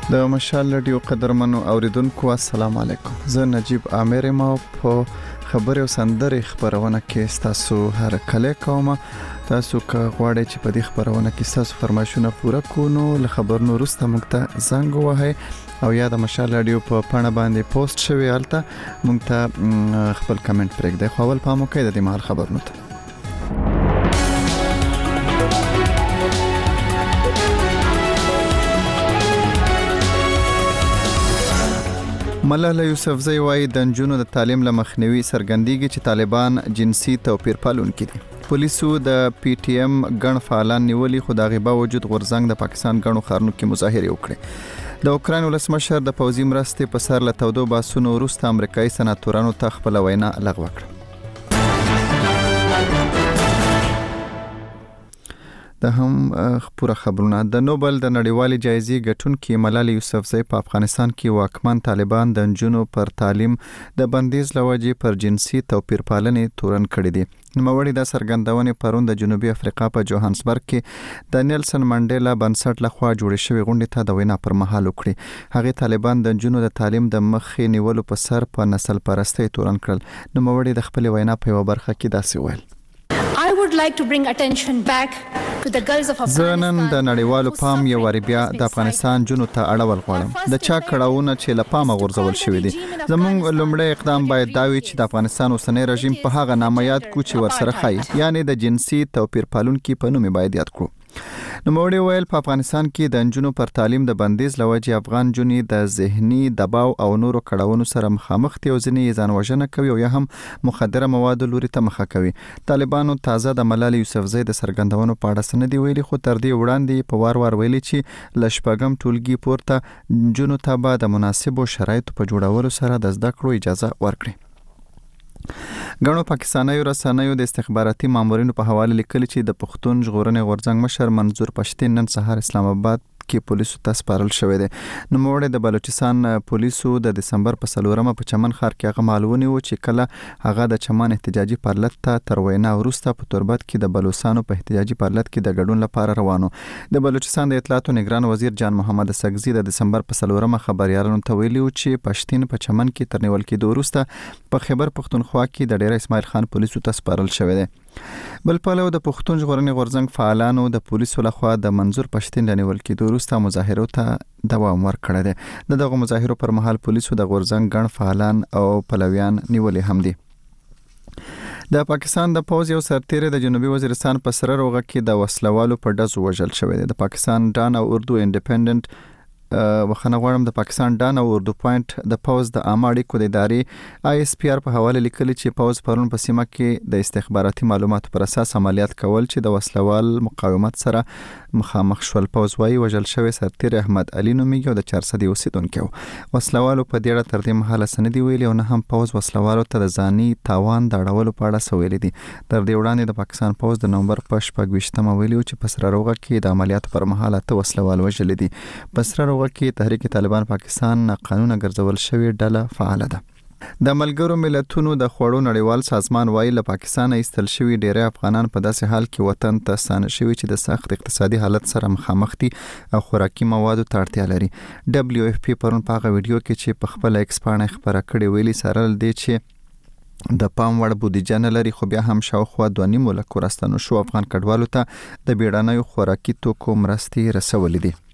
د مشال رادیو قدرمنو اوریدونکو السلام علیکم. زه نجیب عامر ما په خبري او سندري خبرونه کې تاسو هر کله کوم. تاسو که غواړئ چې په دې خبرونه کې تاسو فرمایشونه پوره کونو له خبرونو وروسته موږ ته زنګ وهئ او یا د مشال رادیو په پاڼه باندې پوسټ شوی الته موږ ته خپل کمنټ پرېږدئ. خو اول پام وکړئ د دې مهال خبرونه ته. ملاله یوسفزۍ وايي د نجونو د تعلیم له مخنیوي څرګندېږي چې طالبان جنسي توپیر پالونکي دي. پولیسو د پی ټی ایم ګڼ فعالان نیولي، خو د هغې باوجود غورځنګ د پاکستان ګڼو ښارونو کې مظاهرې وکړې. د اوکراین ولسمشر د پوځي مرستې په سر له تودو بحثونو وروسته امریکایي سناتورانو ته خپله وینا لغوه کړه. د هم پوره خبرونه. د نوبل د نړیوالې جایزې ګټونکې ملاله یوسفزۍ په افغانستان کې واکمن طالبان د نجونو پر تعلیم د بندیز لوجې پر جنسي توپیر پالنې تورن کړي دي. نوموړي د څرګندونې پرون د جنوبي افریقا په جوهانسبرګ کې د نیلسن منډیلا بنسټ لخوا جوړې شوې غونډې ته د وینا پر مهال وکړي. هغې طالبان د نجونو د تعلیم د مخې نیولو په سر په نسل پرستۍ تورن کړل. نوموړي د خپلې وینا په یوه برخه کې داسې ویل: I would like to bring attention back to the girls of Afghanistan. زه نن د نړیوالو پام یو واری بیا د افغانستان جنونو ته اړول غواړم. د چا کړهونه چې له پامه غورځول شوی دي. زموږ لومړی اقدام باید دا وي چې د افغانستان اوسنی رژیم په هغه نامه یاد کړو چې ورسره ښایي، یعنی د جنسي توپیر پالونکي په نوم باید یاد کړو. نوموړي ویل په افغانستان کې د نجونو پر تعلیم د بندیز لوجې افغان جنې د ذهني دباو او نورو کړهونو سره مخامخ دي او ځینې ځان وژنه کوي او یا هم مخدره موادو لوري ته مخه کوي. طالبانو تازه د ملاله یوسفزۍ د څرګندونو په اړه څه نه دي ویلي، خو تر دې وړاندې په وار وار ویلي چې له شپږم ټولګي پورته نجونو ته به د مناسبو شرایطو په جوړولو سره د زده کړو اجازه ورکړي. ګڼو پاکستانیو رسنیو د استخباراتي مامورینو په حواله لیکلي چې د پښتون ژغورنې غورځنګ مشر منظور پښتين نن سهار اسلام آباد کې پولیسو ته سپارل شوی دی. نوموړي د بلوچستان پولیسو د دسمبر په 4 په چمن ښار کې هغه معلومونه و چې کله هغه د چمن احتجاجي پارلت ته تر وینا وروسته په تربت کې د بلوچستانو په احتجاجي پارلت کې د ګډون لپاره روانو. د بلوچستان د اطلاعاتو نگران وزیر جان محمد سګزي د دسمبر په 4 خبريالانو ته ویلي و چې پښتين په چمن کې تر نیول کېدو وروسته په خیبر پښتونخوا کې د ډیر اسماعیل خان پولیسو ته سپارل شوی دی. بل پلو د پښتون ژغورنې غورځنګ فعالانو د پولیسو لخوا د منظور پښتين لنیول کېدو وروسته مظاهرو ته دوام ورکړی دی. دغه مظاهرو پر مهال پولیسو د غورځنګ ګڼ فعالان او پلویان نیولې هم دي. د پاکستان د پوځ یو سرتیری د جنوبي وزیرستان په سره روغه کې د وسلوالو په ډزو وژل شوی دی. د پاکستان ډان او اردو انډیپندنت وخنه غواړم د پاکستان ډان او اردو پوینټ د پوز د عامه اړیکو د ادارې آی اس پی آر په حواله لیکلي چې پوز پرون په سیمه کې د استخباراتي معلوماتو پر اساس عملیات کول چې د وسلوال مقاومت سره مخامخ شول. پوز وايي وژل شوی سرتیر احمد علي نوميږي او د 400 اوسیدونکو. وسلوالو په ډیره تر دې مهاله سندي ویلي او نه هم پوز وسلوالو ته د ځاني تاوان د اړولو په اړه سویل دي. تر دې وړاندې د پاکستان پوز د نومبر په 28 ویلي چې په سره روغه کې د عملیاتو پر مهال ته وسلوال وژل دي. په سره روغه کې تحریک طالبان پاکستان قانون ګرځول شوی ډله فعال ده. د ملګرو ملتونو د خوړو نړیوال سازمان وايي له پاکستان ایستل شوی ډیری افغانان په داسې حال کې وطن ته ستانه شوي چې د سخت اقتصادي حالت سره مخامخ دي او خوراکي موادو ته اړتیا لري. دبليو اف پی پرون په هغه ویډیو کې چې په خپل ایکس باندې خبره کړې ویلي سره دی چې د پام وړ بودیجه نه لري، خو بیا هم شاوخوا 2.5 لک راستنو شو افغان کډوالو ته د بیړنیو خوراکي توکو مرستې رسولې دي.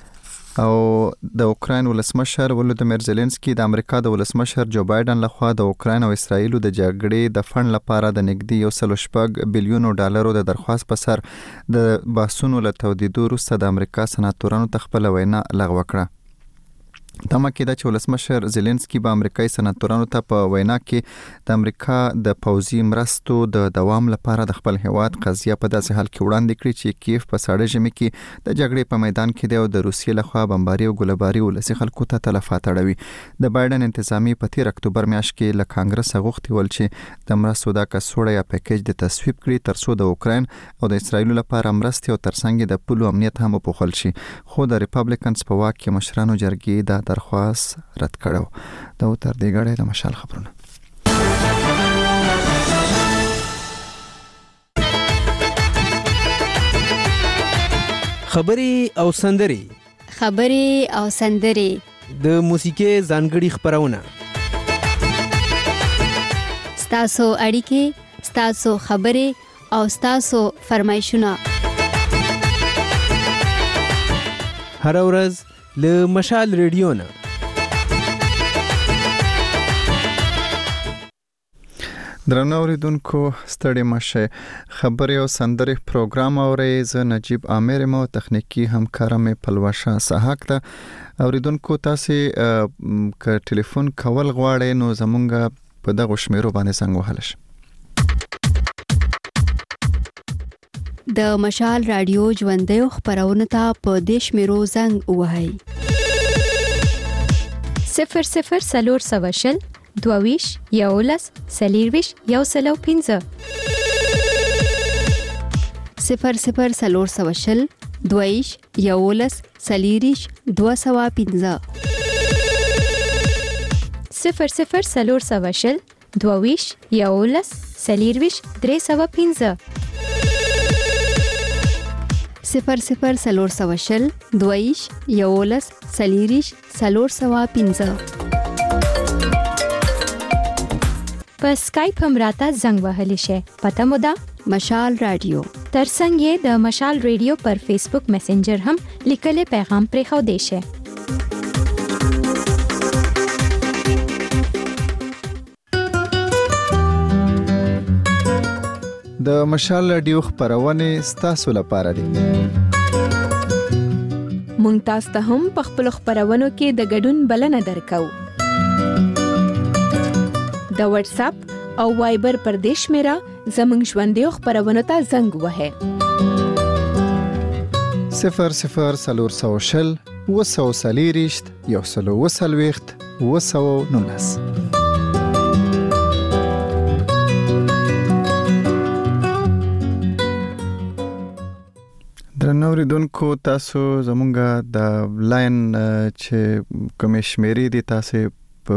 او د اوکراین ولسمشر ولودیمیر زيلنسکي د امریکا د ولسمشر جو بایدن لخوا د اوکراین او اسرایل د جګړې د فند لپاره د نږدې 1.6 بلیون ډالرو د درخواست په سر د بحثونو له تودیدو وروسته د امریکا سناتورانو ته خپل وینا لغوه کړه. تمه کېده چې ولسمشر زيلنسکي به امریکایي سناتورانو ته په وینا کې د امریکا د پوځي مرستو د دوام لپاره د خپل هیواد قضیه په داسې حال کې وړاندې کړي چې کیف په ساړه ژمي کې د جګړې په میدان کې دی او د روسیې لخوا بمباري او ګلباري ولسي خلکو ته تلفات اړوي. د بایدن انتظامی په 13 اکتوبر میاشت کې له کانګرس غوښتي ول چې د مرستو د کڅوړه یا پیکیج د تصویب کړي ترڅو د اوکراین او د اسرایل لپاره مرستې او ترڅنګ د پولو امنیت هم وپوښل شي. خو د ریپابلیکنز په واک کې مشرانو جرګې د درخواست رد کړو. دا تر دې غړې د مشال خبرونه. خبري او سندري خبرې او سندرې، د موسیقۍ ځانګړي خبرونه، ستاسو اړیکې، ستاسو خبرې او ستاسو فرمایشونه هر ورځ له مشال ریډیو نه. درنو اوریدونکو ستړي مشه، خبري او سندري پروګرام اورئ. زه نجیب عامر مو تخنیکی همکار مې پلوشا سحق ته. اوریدونکو تاسو ک ټلیفون کول غواړئ نو زمونږ په دغه شمیرو باندې څنګه وهلش. د مشال رادیو ژوندۍ خبرونه ته په دیش میرو زنګ وهاي 00 22 یولس سلیرویش یو سلو 15 00 22 یولس سلیریش 215 00 22 یولس سلیرویش 315 00 22 یولس سلیریش 315 په سکایپ هم راته زنګ وهلی شي. پته مو ده مشال رادیو. ترڅنګ یې د مشال رادیو پر فیسبوک میسنجر هم لیکلي پیغام پرې خو دی شي. د مشال رادیو خبرونه ستاسو لپاره دي. مونږ تاسو ته هم په خپل خبرونو کې د ګډون بلنه درکو. د واتس اپ او وایبر پر دیش میرا زمنګ ژوندۍ خبرونه ته زنګ وهه 00 وسلیریشت یو سلو وسلويخت وسو نونس. درنوریدونکو تاسو زمونږ د لاین چې کوم شمیرې دي تاسو په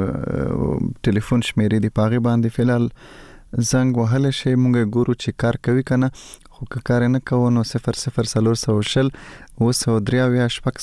ټلیفون شمیرې دی پاغي باندې فلال زنګ وهل شي. مونږ ګورو چې کار کوي کنه، خو که کار نه کوو نو 00 وسودریا شپږ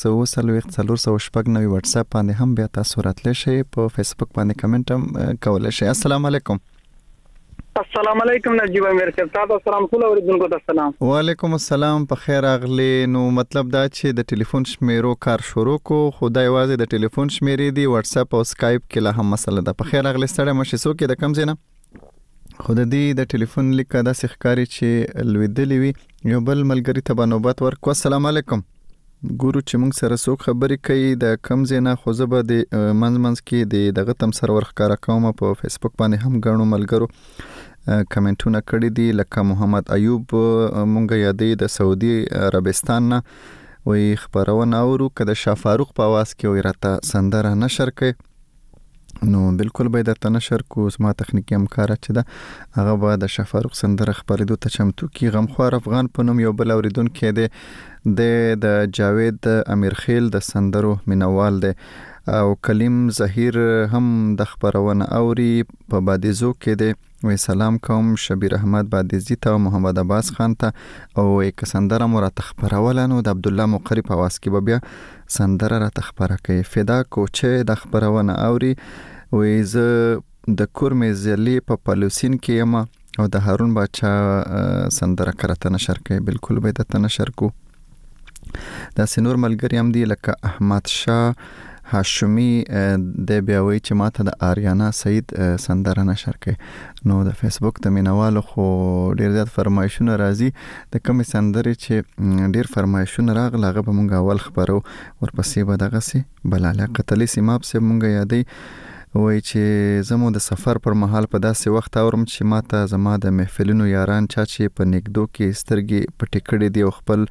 409 واتس اپ باندې هم بیا تاسو راتلی شي. په فیسبوک باندې کمنټ هم کولای شي. السلام علیکم. السلام علیکم نجیب امیر صاحب. تاسو سلام ټول اوریدونکو ته سلام. وعلیکم السلام. په خیر اغلی. نو مطلب دا چې د ټلیفون شمیرو کار شروع کو، خدای واځي د ټلیفون شمیرې دی واتس اپ او سکایپ کې لا هم مسله ده. په خیر اغلی ستړی مشه سو کې د کم زینه خود دې د ټلیفون لیک دا سخکاری چې لویدلی وي یو بل ملګری ته بنوبت ورکو. السلام علیکم. ګورو چې موږ سره څوک خبرې کوي د کم زینه خو زه به د منځ کې د دغه تم سرور ښکارا کوم. په فیسبوک باندې هم غنو ملګرو کمنټونه کړی دي لکه محمد ایوب مونږ یادې د سعودي عربستان نه وی خبرونه اورو کده شاه فاروق په आवाज کې وی راته سندره نشر کړي نو بالکل به د تنشر کو سما تخنیکی همکار چې دا هغه به د شاه فاروق سندره خبرېدو ته چمتو کی. غمخوار افغان په نوم یو بل اوریدونکو دی د جاوید امیر خیل د سندرو مینوال دی او کلیم ظهیر هم د خبرونه اوري په بادیزو کې دی. وی سلام کوم شبیر احمد بادیزی ته محمد عباس خان ته او یک سندره مرا تخبرولانو د عبد الله مقری په واس کې بیا سندره را تخبره کوي. فدا کوچه د خبرونه اوري وی ز د کورمې زلی په پالوسین کې یم او د هارون بچا سندره کرته نشر کوي. بالکل به د تنشر کو. د سنور ملګری هم دی لکه احمد شاه هاشمی د بیاوی چې ماته د آریانا سعید سندره نشر کوي. نو د فیسبوک د مینوالو خو ډیر زیات فرمایشونه راځي د کوم سندره چې ډیر فرمایشونه راغله هغه به مونږ اول خبرو ورپسې به دغه سي بلاله قتلی سیماب سه مونږ یادې وای چې زمو د سفر پر مهال په داسې وخت اورم چې ماته زما د محفلونو یاران چا چې په نګدو کې سترګې پټې کړې دی او خپل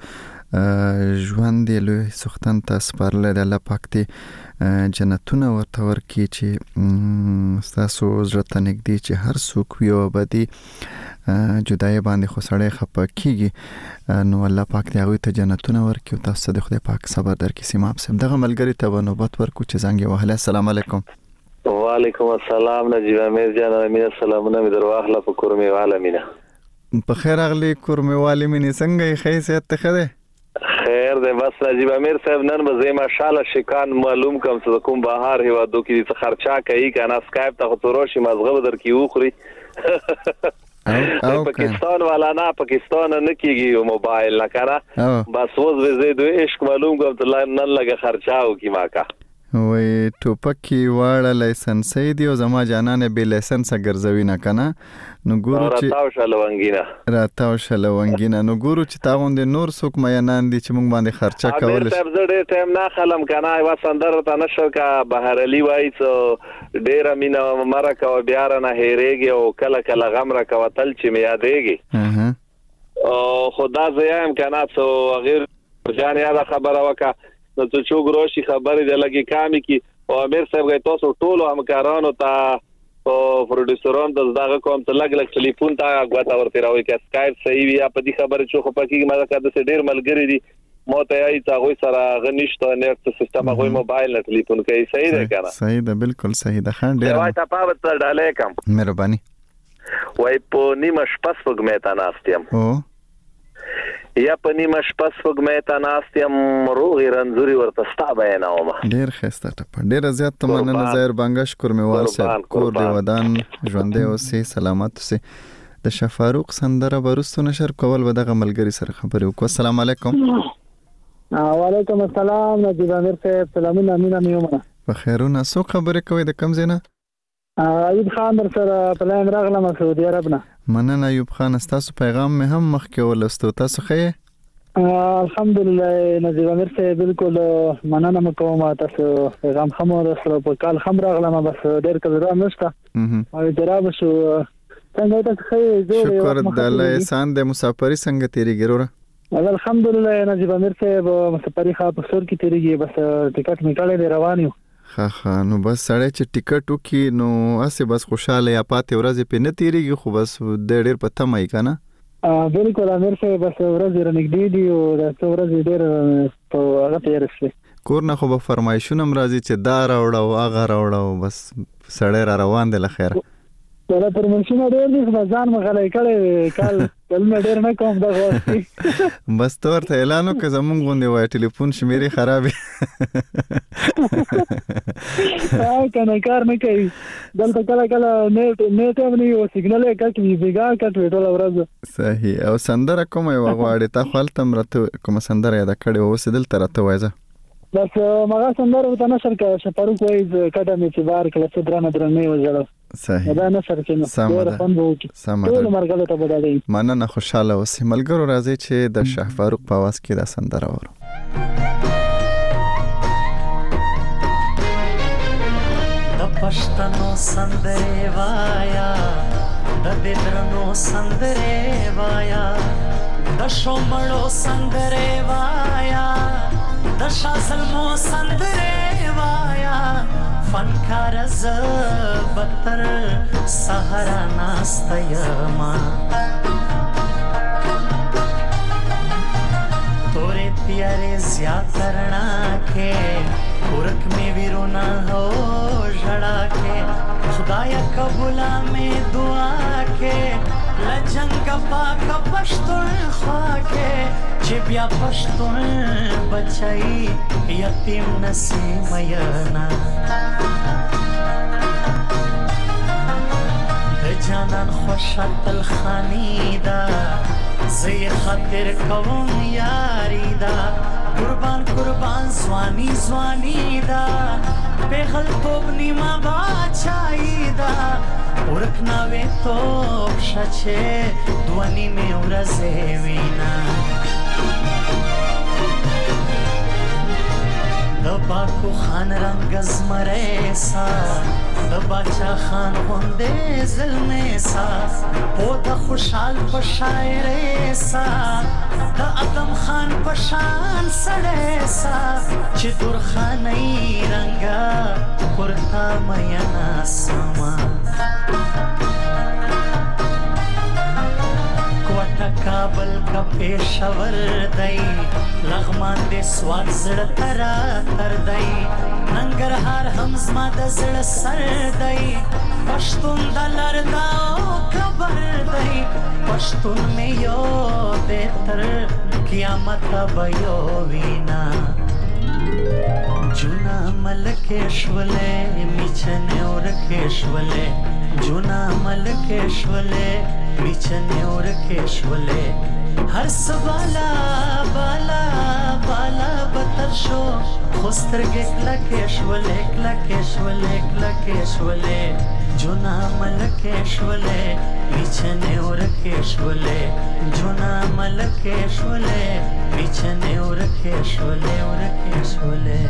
ژوند دی له سختن ته سپارل د الله پاک دی جنتونه ورته ورکی چې تاسو زړه نګدي چې هر څوک یو بدی جدای باندې خو سړی خپه کیږي نو الله پاک دی هغه ته جنتونه ورکی او تاسو د خدای پاک صبر درکې سیماب سم دغه ملګری ته نوبت ورکو چې زنګ وهله. السلام علیکم. وعلیکم السلام نجیب امیر جان امیر سلامونه می درواخله په کورمې والمینه. په خیر اغلی کورمې والمینه څنګه یې خیسیت ته خده؟ خیر خیر دی. بس نجیب امیر صاحب نن به زه ماشاءالله شکان معلوم کوم چې کوم بهار هیوادو کې څه خرچا کوي کنه سکایپ ته خو روشي مزغه در کی وخوري پاکستان والا نه پاکستان نه کیږي موبایل نه کنه بس وز به زه دوی عشق معلوم کوم ته نن لګه خرچاو کی ماکا وای ټوپکی واړه لایسنس دی او زما جانانه به لایسنس ګرځوي نه کنه نو ګورو چې راتاو شلونګینا نو ګورو چې تاوند نور څوک مینان دي چې مونږ باندې خرچه کول شي ډېر ټایم نه خلم کنه وا سندر ته نشر کا بهر علی وای څو ډېر مینا مرکه او بیا نه هېریږي او کله کله غمره کا وتل چې می یادېږي او خدا زیام کنه څو غیر ځان یاد خبره وکا نو څه چوغروشي خبره د لګي کامي کی او امیر صاحب غي تاسو ټول همکارانو ته او پروډوسرانو ته دغه کوم ته لګ ټلیفون ته غواته ورته راوي کې سکایپ صحیح وي په دې خبره چې خو پکې ما دا د ډېر ملګری دي مو ته یې تاسو سره غنښت نت سیستم غوي موبایل نه ټلیفون کوي صحیح ده کنه صحیح ده بالکل صحیح ده خان ډېر وای ته پاوت ډالې کم مهرباني وای په نیمه شپه سپګمې ته ناستم او یا په نیمه شپه سپګمې ته ناستم روغی رنځوري ورته ستا بیانوم ډېر خسته ټپ ډېر زیات تمنه ظاهر بانګ شکر می واسه کور دی ودان ژوندې اوسې سلامت اوسې د شفاروق سندره ورستو نشر کول ودغه ملګری سره خبرې وکړه. السلام علیکم. وعلیکم السلام نجیب امیر صاحب سلامونه امینه میومه بخیرونه سو خبرې کوي د کم زینه ایوب خان در سره پلایم راغلم سعودي عرب نه مننه ایوب خان تاسو پیغام مې هم مخکې ولستو تاسو خې الحمدلله نجیب امیر صاحب بالکل مننه مکوم تاسو پیغام هم ورسره په کال هم راغلم بس ډېر کله نشته او جراب شو څنګه تاسو خې شکر د الله احسان د مسافری څنګه تیریږي وروره الحمدلله نجیب امیر صاحب مسافری خا په سر کې تیریږي بس ټیکټ میکاله دی روان یو خا نو بس سړی چې ټیکټ وکي نو اسه بس خوشاله یا پاتې ورځې په نتیریږي خو بس د ډېر په تمای کنه بالکل امیر صاحب بس ورځې رنګ دی او د ورځې ډېر په هغه تیرسته کور نه خو به فرمایشونه مرضی چې دا راوړو هغه راوړو بس سړی را روان دی لخير دا پرمنشن ډېر دي ځان مغلای کړي کال کلمه ډېر نه کوم دا واسي بس تور ته اعلان وکړ زمونږ غونډه وای ټلیفون شمیرې خرابې کنه کار نه کوي دلته کله نیټ هم نه یو سیګنال کټ وی بیګا کټ وی ټول ورځ صحیح او سندره کومه یو غواړي تا خپل تم راته کوم سندره یاد کړي او سدل تر ته وایزه بس مغه سندره وته نشر کړه شپارو کوی کټه می چې بار کله څه درنه وځړو صحیح دا نشر کړه سمه ټول مرګله ته بدلې مننه خوشاله اوسې ملګرو راځي چې د شاه فاروق په आवाज کې دا سندره ورو د پښتنو سندره وایا د ددرنو سندره وایا د شومړو سندره وایا د شازلمو سندره وایا فنکار ز بتر سحرا ناستیما तोरे प्यारे ज्यादा करना के पुरख में विरोना हो झड़ा के खुदाया कबूला में दुआ के लजंग पाक पश्तुन ख्वा के चिबिया पश्तुन बचाई यतीम नसीम मयना जानन خوشتل خانیدا زی خاطر کوم یاریدا قربان قربان زوانی زوانی دا بغل توب نیما باچایدا ورکنا وی توب شچه دوانی می ورزه وینا دباکو خان رنگ زمریسا دباچا خان غنده زلمیسا پوتا خوشحال پشایریسا دا ادم خان پشان سڑیسا چی دور خانی رنگا کرتا مینا سما کوٹا کابل کا پیشور دائی لغمان دے سواد زڑ ترا تر دائی ننگرهار هم زما د زړه سر دی پښتون د لرداو خبر دی پښتون مې یو دې تر قیامت به یو وینا جونا ملکشولې میچنه ورکشولې جونا ملکشولې میچنه ورکشولې هر سوالا بالا بالا بتر شو خوسترګې کلکشولې کلکشولې کلکشولې جونا ملکشولې میچنه ورکشولې جونا ملکشولې میچنه ورکشولې ورکشولې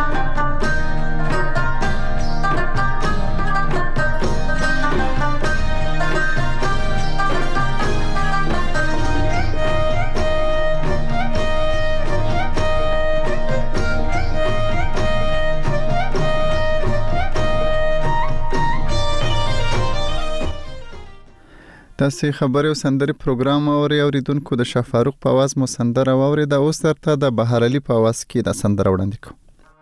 تاسو خبري او سندري پروګرام اوریدونکو د شاه فاروق په आवाज مو سندره واورید او سترته د بهر علي په आवाज کې د سندره وړاندې کوم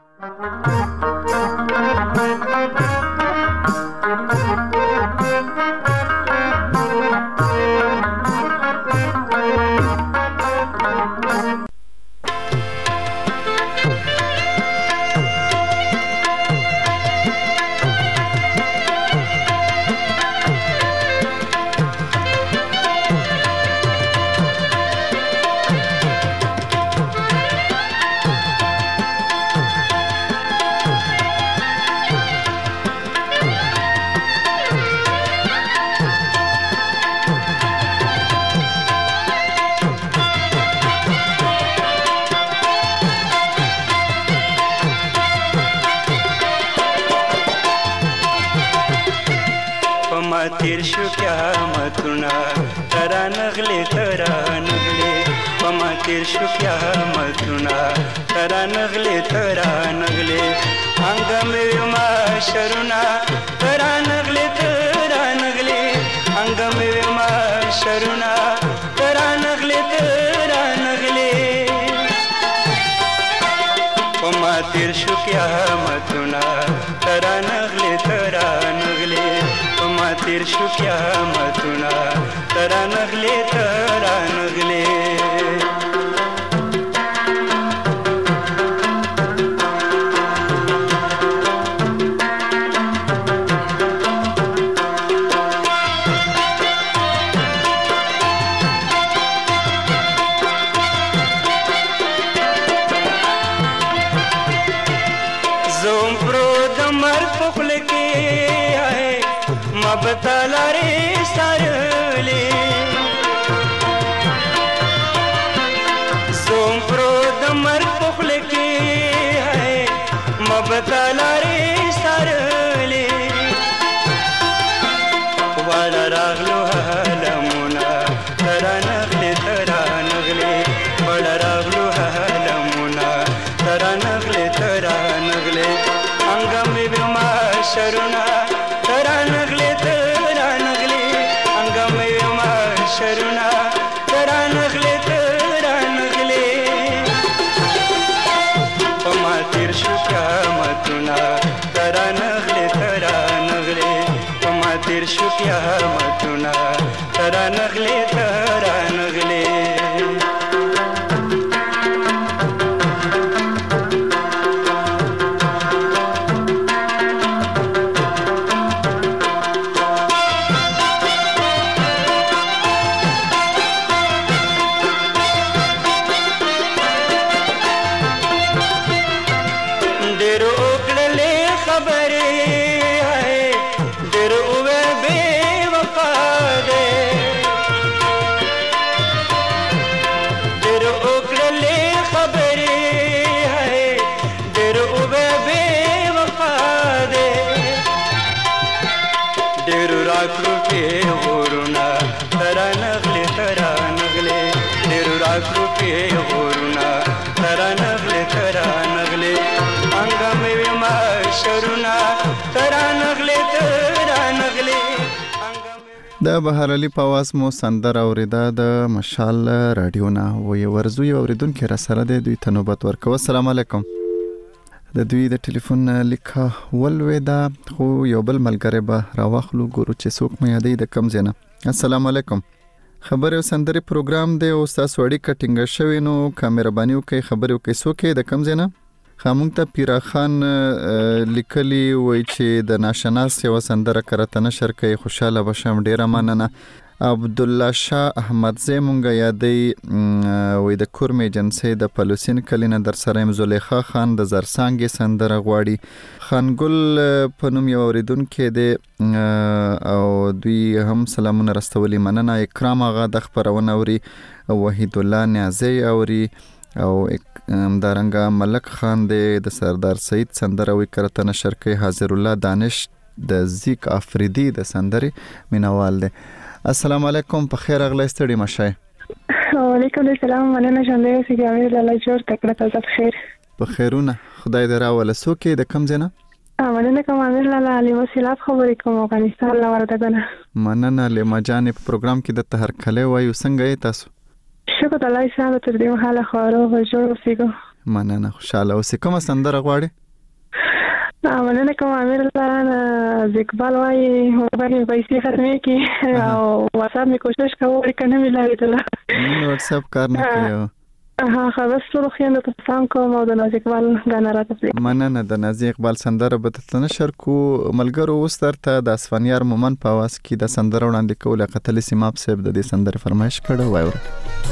تیر شو قیامتونه ترا نغلی پما تیر شو قیامتونه ترا نغلی انگم ویما شرونا ترا نغلی انگم ویما شرونا ترا نغلی پما تیر شو قیامتونه ترا نغلی تیر شو قیامتونه ترا نغلی زوم پرو د مرګ په خوله کې بتلاري سارلي زوم پرو د مرګ په خوله کې مبتلاري سارلي وړه راغلو هلمونه ترا نغلي وړه راغلو هلمونه ترا نغلي انګم بما شرونا ترا نغلي انګم بما شرونا ترا نغلي پما تیر شو قیامتونه ترا نغلي پما تیر شو قیامتونه ترا نغلي د بهر علي په आवाज مو سندره اوریدا د مشال رادیو نه وې ورزوي اوریدونکو را سره د دوی تنوبت ورکو. السلام علیکم. د دوی د ټلیفون لیکه ولودا خو یو بل ملګری به راوخلو ګورو چې څوک مې یادې د کم زنه. السلام علیکم. خبرې او سندرې پروګرام دی او تاسو اړیکه ټینګه شوې نو کیمرباني او کې خبرې او کې څوک د کم زنه خامونږ ته پیرا خان لیکلی وای چې د ناشناس یو سندره کرته نشر کوي خوشاله بشم ډیره مننه عبد الله شاه احمد زمونږ یادې وای د کورم ایجنسی د پلوسین کلینه در سره زلیخا خان د زرسانګ سندره غواړي خانګل په نوم یو اوریدونکو دی او دوی هم سلامونه رسولي مننه اکرام آغا د خبرونه اوري وحید الله نیازی اوري او دارنګه ملک خان د سردار سید سندره وی کرته نشر کوي حاضر الله دانش د زیک افریدی د سندره مینوال دی السلام علیکم په خیر اغلی ستړي مشه وعلیکم السلام مننه ژوندۍ سي جامې لاله جوړ تکړه تاسو بخیر په خیرونه خدای دې راوله سوکې د کم زنه مننه کوم امیر لاله علي وسیلات خبرې کوم افغانستان لا وردګنه مننه لما جانب پروګرام کې د تهر کله وایو څنګه یې تاسو شکر الله تعالی تر دې حاله خورو جوړ اوسېګو مننه خوشاله اوسې کومه سندره غواړي مننه کوم امیر لاله زیکبال وایي هغه پیسې ختمې کی او واتساپ می کوشش کوم کنه ملایي ته نو واتساپ کار نه کوي خلاص ټول خويند ته سلام کوم او د نازک اقبال غاڼه راته مننه د نازک اقبال سندره به ته نشر کو ملګرو وسترته د اسفنیار مومن په واس کې د سندره وړاندې کول قتل سیماب صاحب د دې سندره فرمایش کړو وایو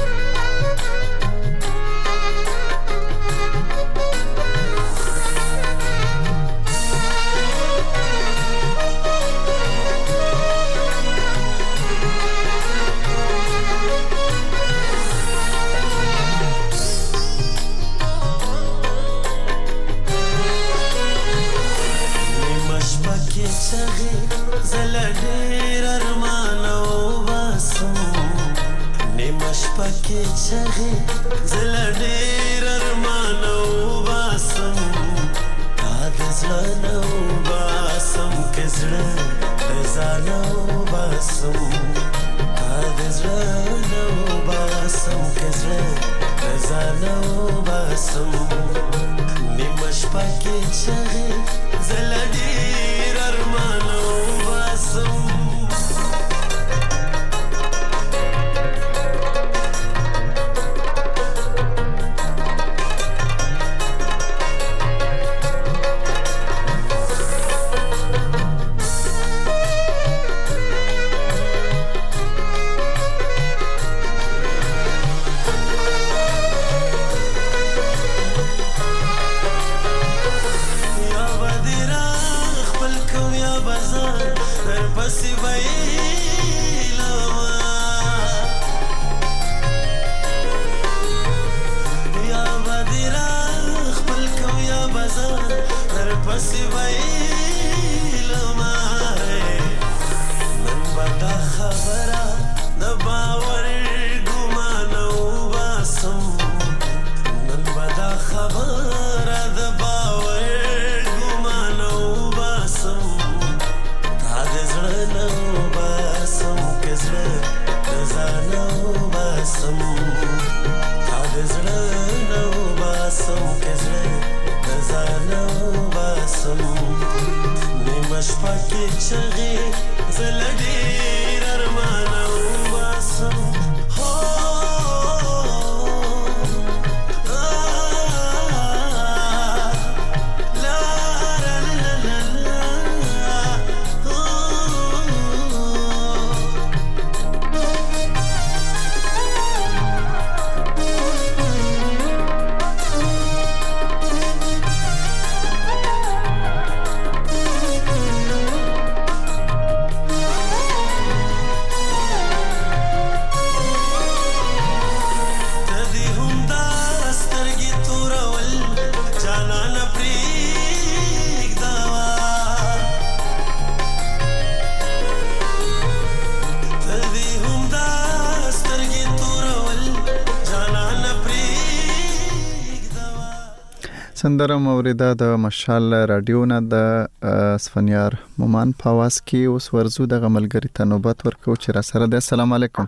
سندره موریده د مشال رادیو نه د اسفنیار مومن په واس کې اوس ورزو د غملګری ته نوبت ورکو چې را سره د السلام علیکم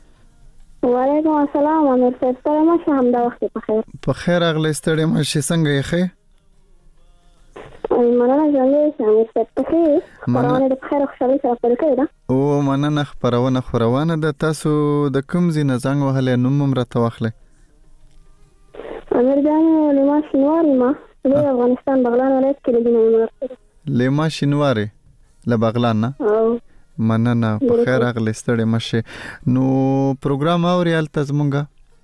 وعلیکم السلام امیر صاحب سلام شه هم دا وخت په خیر اغلی ستړي مشه څنګه یې مننه ژوندی سم ستاسو خبرونه د خیر او خوشحالۍ سره پیل کړی دا او مننه خبرونه ده. تاسو د کوم ځای نه زنګ وهلی نوم هم راته واخلئ؟ امیر جان لیما شینواری ما د افغانستان بغلان ولایت کې د جنوب لیما شینواری له بغلان نه. مننه په خیر راغلی ستړی مشه. نو پروګرام اوري هلته زمونږه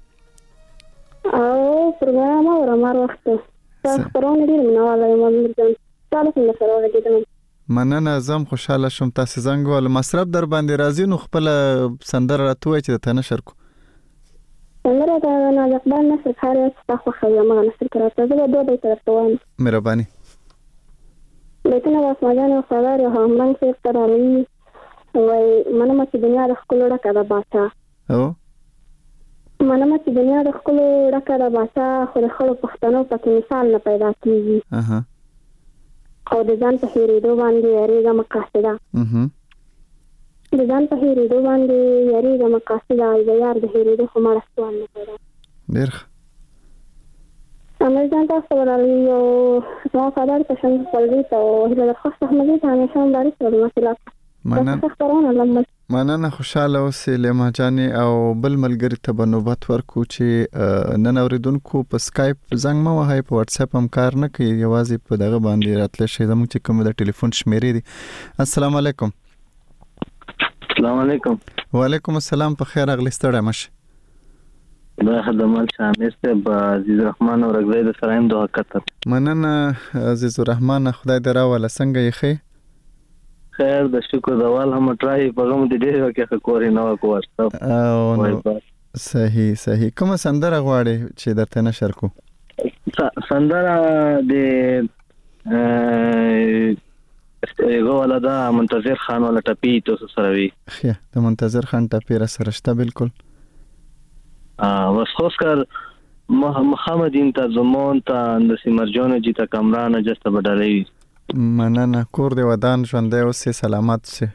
او پروګرام اورم هر وخت خبرونه ډېر منواله یم امیر جان تاسو څنګه سره وګورئ. مننه زم خوشاله شوم تاسو زنګ ول مصرف در باندې راځي نو خپل سندره راتوي چې ته نشر کو سندره دا نه اقبال نصر خارج تاسو خو ما نصر کراته زه به دوی طرف ته وایم. مهرباني لیکن واسمه جان خبر هم من څه ترالي وای منم چې دنیا د خپل ډکه ده باچا او منم چې دنیا د خپل ډکه ده باچا خو د خلکو پښتنو پکې مثال نه پیدا کیږي او د ځان په هېرېدو باندې یریږه مقاصده د ځان په هېرېدو باندې یریږه مقاصده د یار د هېرېدو خو مړه سوال نه پیدا ډېر امیر جان تاسو ولرئ او زما فادر ته شم خپلوي ته او هیله د خوښ احمدي ته همیشه مبارک ول مسلات مننه خوشاله اوسې لیما جانې او بل ملګري ته به نوبت ورکو چې نن اوریدونکو په سکایپ زنګ مه وهئ په واتس اپ هم کار نه کوي یوازې په دغه باندې راتلی شئ زموږ چې کوم د ټلیفون شمیرې دي. السلام علیکم. السلام علیکم. وعلیکم السلام په خیر راغلی ستړی مشه. دا خدمات شامل ته عزیز الرحمن او رګزی د سرایم دوه کتر. مننه عزیز الرحمن خدای دې راوله څنګه یې ښې؟ خیر د شکر دوال هم ټرای په کوم دي ډېر کې کورې نو کوه. صحیح کومه سندره غواړي چې درته نشر کو؟ سندره د یو ولدا منتظر خان ولا ټپی تاسو سره وی خیا د منتظر خان ټپی را سره شته بالکل. وسخوسکر محمد انت زمون ته د سیمرجون جی ته کامران جسته بدلې. مننه کور دی ودان ژوندی اوسې سلامت سي.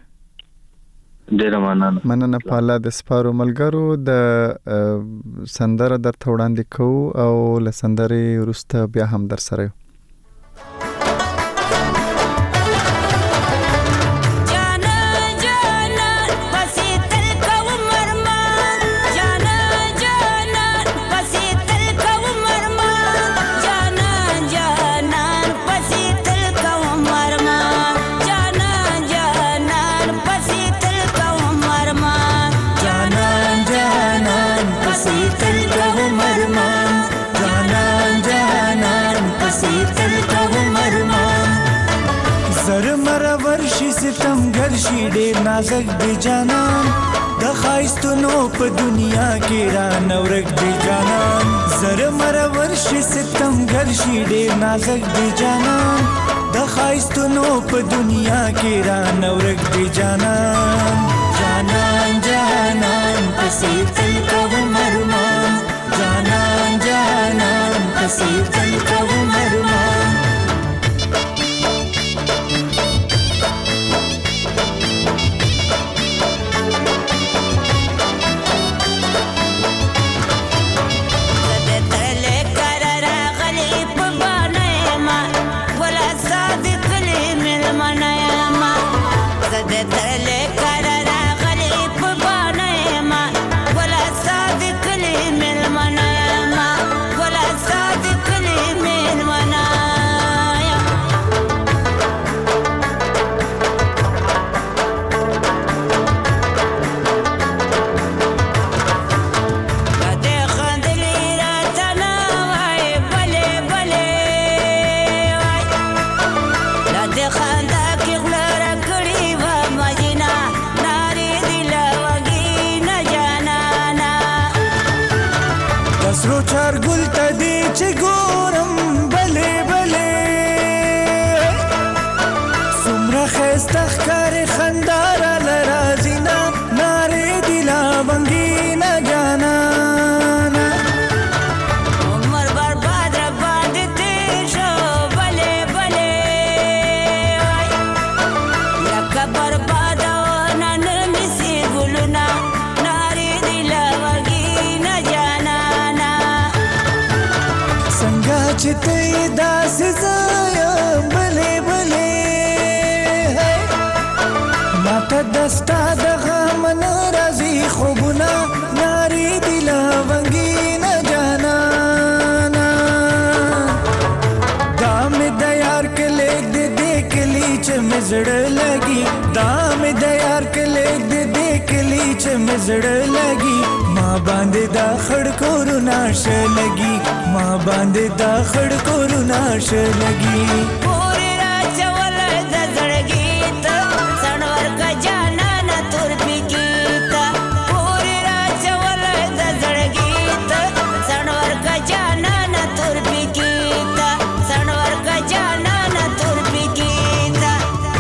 ډېر مننه په الله د سپارو ملګرو د سندره درته وړاندې کوو او له سندرې وروسته بیا هم در سره یو. شي ډېر نازک دی جانان د خایستونو په دنیا کې را نورک دی جانان زر مرور شي ستمګر شي ډېر نازک دی جانان د خایستونو په دنیا کې را نورک دی جانان جانان جانان پسې تل کوم ارمان جانان جانان پسې تل کوم ارمان چته داس زایم بلې دستا دغه من راځي خوبونه ناری دل ونګین جانانا دام د یار کله دې کلی چې مزړه لګي دام د یار کله دې کلی چې مزړه لګي ما باندې دا خړ کورونه ش لګي ما باندې دا خړ کورونه ش لګي پوری راچول د زړګي ته سنور کا جانا نه تور پکیتا پوری راچول د زړګي ته سنور کا جانا نه تور پکیتا سنور کا جانا نه تور پکیتا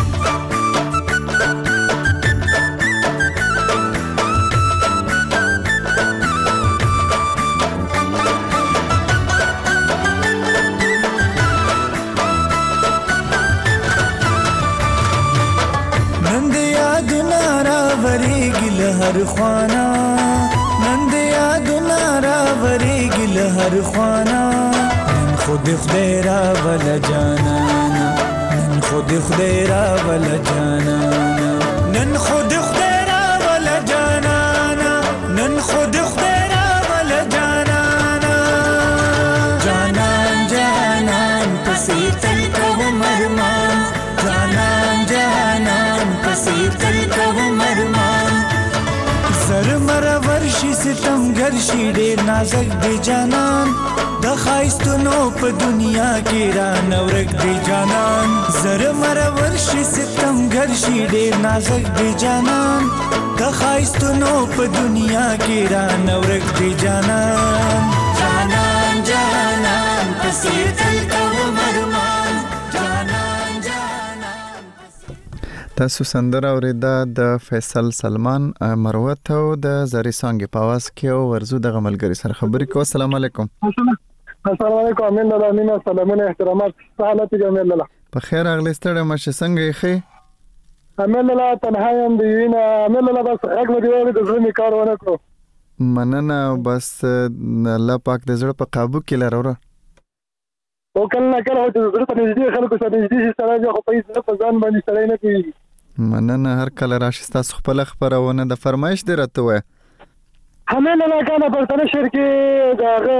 هر خوانا نند یادونه راوریږي له هر خوانا نن خود خدای را ول جانانا نن خود خدای را ول جانانا نن خود خدای را ول جانانا نن خود خدای را ول جانانا جانان جانان پسې تل کوم مرمان جانان جانان پسې تل کوم مرمان زر مر ورشي ستم ګرشي ډېر نازک دی جانان د خایستونو په دنیا کې را نورک دی جانان زر مر ورشي ستم ګرشي ډېر نازک دی جانان د خایستونو په دنیا کې را نورک دی جانان جانان جانان پسې تل کوم مرمان جانان جانان تاسو سندره اوریدا د فیصل سلمان مروت او د زری سانګ په आवाज کې او ورزو د غملګری سره خبرې کو. السلام علیکم. السلام علیکم. امین الله امین سلامونه احترامات حالت جميل الله په خیر اغلی ستړی مشه څنګه یې خې امین الله تنها يم دی نه امین الله بس اګل دی وړي د ځمې کارونه کو مننه بس الله پاک دې زړه په قابو کې لره او کله کله د زړه په نږدې خلکو سره نږدې سره خو په ځان باندې سره نه کوي مننه هر کله راشي تاسو خپل خبرونه د فرمایش دی راته وای همین الله کنه په تنشر کې داغه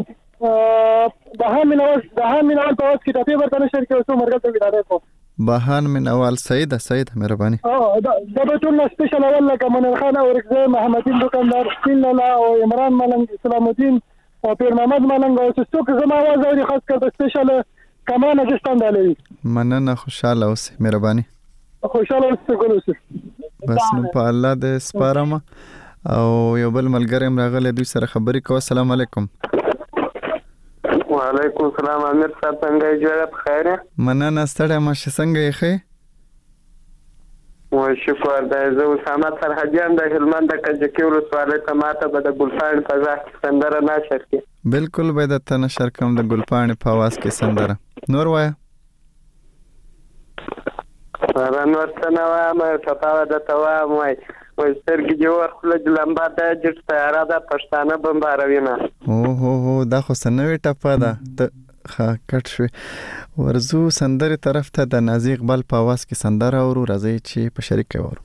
بهان من اول په واسه کې ته په تنشر کې اوسه مرګ ته ویلاره کو بهان من اول سید مهرباني دا به ټول سپیشل اول لکه منیر خان او رکزه محمدین دکاندار سین الله او عمران ملنګ اسلام الدین او پیر محمد ملنګ او څوک زما आवाज اوري خاص کر سپیشل کمان اجستان دالي مننه خوشاله اوسه مهرباني خوشاله اوسه ګلوسه بس نو په الله د سپارم او یو بل ملګری راغله دوی سره خبرې کو. السلام علیکم. وعلیکم السلام امیر صاحب څنګه جوړه بخیر مننه ستړی مشه څنګه یې خې و شکر د زو سامات سرحدیان د هلمند د کجکی ولسوالۍ ته ماته به د ګلپاڼ په ځای سندره نشر کې بالکل به د تنشر کوم د ګلپاڼ په आवाज کې سندره نور وای نور څنګه ما تاسو د توا مې سترګې جوړ خلک لمبا د جټ سیاره د پښتانه بمباروي نه او دا خو سنوي ټپه ده کټ شوی ورزو سندره طرف ته د نازي اقبال په आवाज کې سندره اورو راځي چې په شریک اورو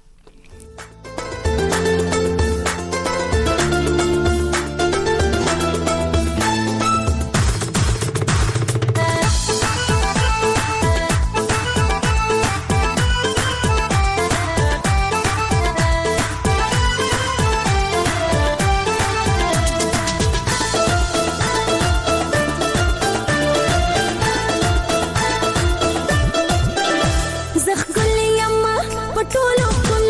زخ کلی یما پټولو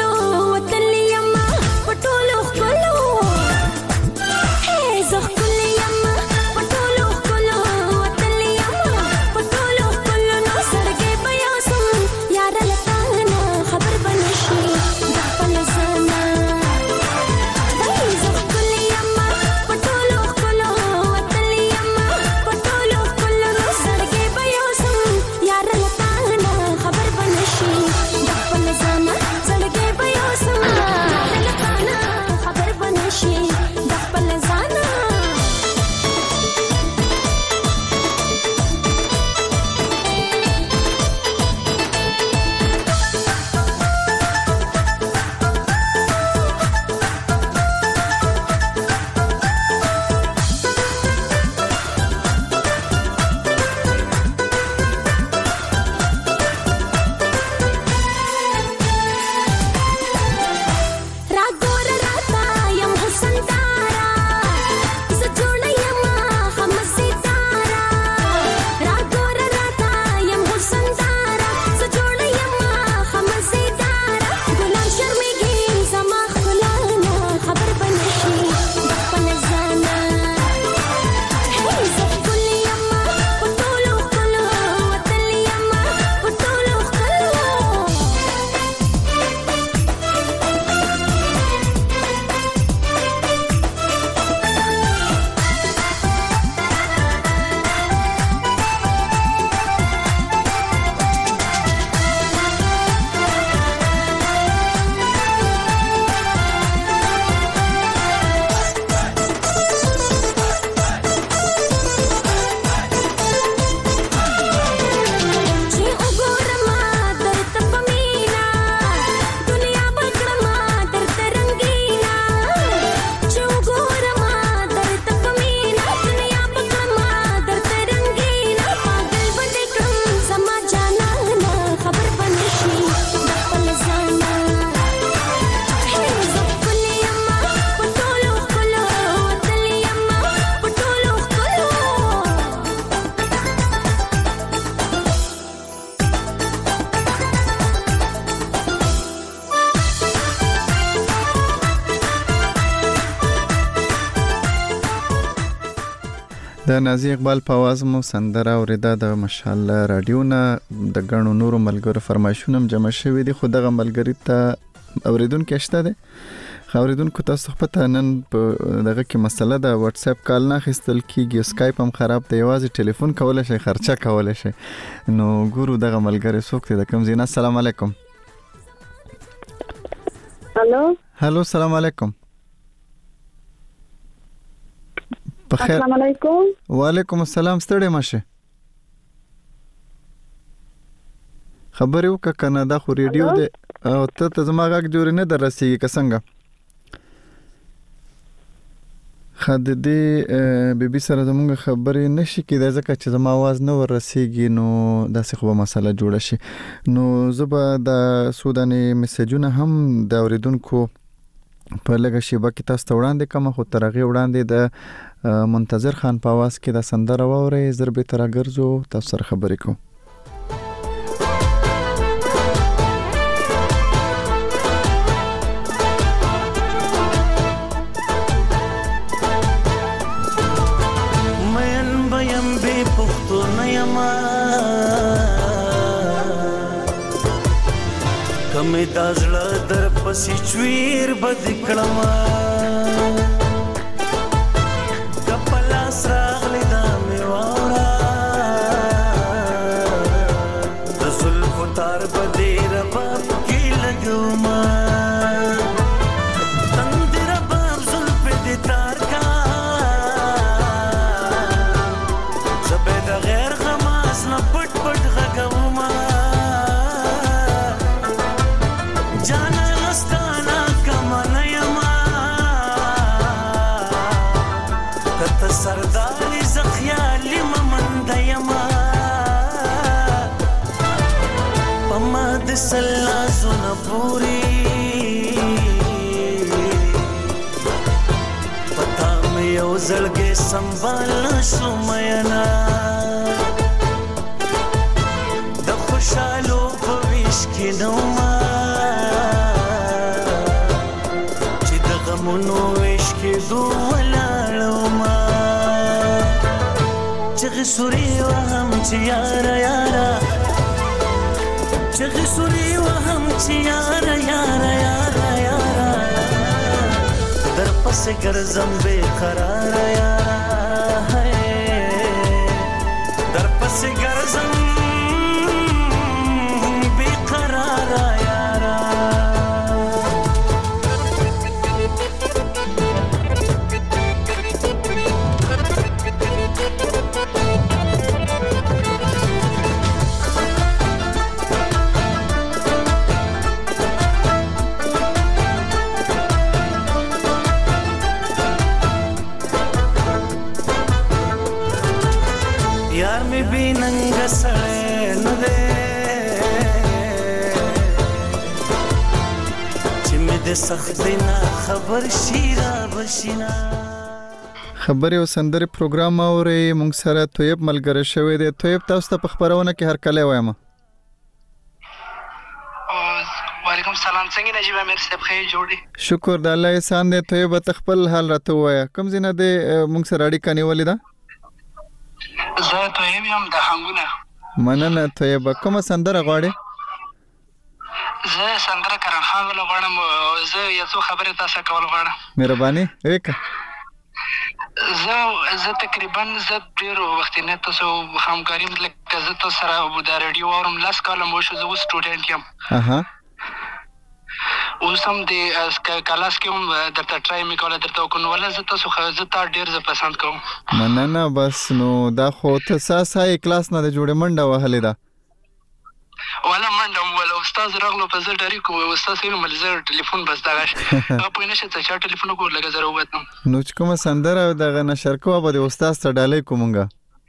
د نازي اقبال په आवाज مو سندره اوریدا د مشال رادیو نه د غنو نورو ملګرو فرمایشونه جمع شوي دي. خو دغه ملګری ته اوریدونکو شته ده. اوریدونکو تاسو په نن دغه کې مسله د واتس اپ کال نه خستل کیږي، اسکایپ هم خراب دی، یوازې ټلیفون کولای شي، خرچه کولای شي. نو ګورو دغه ملګری څوک دی د کوم زینا. السلام علیکم. هالو السلام علیکم. بخیر. السلام علیکم. وعلیکم السلام. ستړي ماشه خبرې وکړه کنه دا خو ریډیو دی او ته زما غږ جوړ نه درسیږي که څنګه؟ خد دې بیبي سره زموږ خبرې نشي کېدای ځکه چې زما आवाज نه ورسیږي، نو داسې خو به مسله جوړه شي. نو زه به د سوداني میسجونه هم د اوریدونکو په لږه شیبه کې تاسو ته وړاندې کوم. خو تر هغې وړاندې د منتظر خان په आवाज کې د سندره واورئ. زر به تر راګرځو تاسو سره خبرې کوم. کمې دا زړه در پسې چویر بد کړما کپلا سراغلی دا مې واورا د زلفو تار په دې رباب کې لګوما تند رباب زلفې دې تار کا زبې د غیر غماس نه پټ پټ غږوما جانا لستانا کمانا یما کت سرداری زخیالی ممند یما پما دسلا زون پوری پتا میں یو زلگے سنبھالنا شمینا د خوشالو پویش کی نوما منو عشق دو ولالما چغ سوری وهم چی یارا یارا چغ سوری وهم چی یارا یارا یارا یارا در پس گرزم بے قرار یارا در پس گرزم بے قرار یارا ننګ سړی نه دی چې مې د سختۍ نه خبر شي را بشینا. خبرې او سندرې پروګرام اورئ. موږ سره طیب ملګری شوی دی. طیب تاسو ته په خپرونه کې هرکلی وایم. وعلیکم سلام. څنګه نجیب امیر صاحب خیر جوړ دي؟ شکر د الله احسان دی. طیب ته خپل حال راته ووایه. کوم ځای نه دی موږ سره اړیکه نیولې ده؟ زه طیب یم د هنګونه. مننه طیب. کومه سندره غواړې؟ زه سندره کرن خان ولا غواړم. زه یو څو خبرې تاسو کول غواړم. مهرباني وکړه. زه تقریبا ډېر وخت نه تاسو همکاري لکه زه تاسو سره د رادیو اورم لاس کالم وشو. زه سټوډنټ یم. اوس هم د کلاس کې هم درته ټرای مې کوله درته وکړو ولا زه تاسو زه تا ډېر زه پسند کوم. مننه. بس نو دا خو ته ساسای کلاس نه د جوړې منډه وهلې ده ولا منډه ولا استاد راغلو په زړه ډاری کو استاد سره مل زر ټلیفون بس داغه په نشه ته چا ټلیفون کو لګا زره وته نو چې کومه سندره دغه نشر کوه به د استاد ته ډالې کومګه.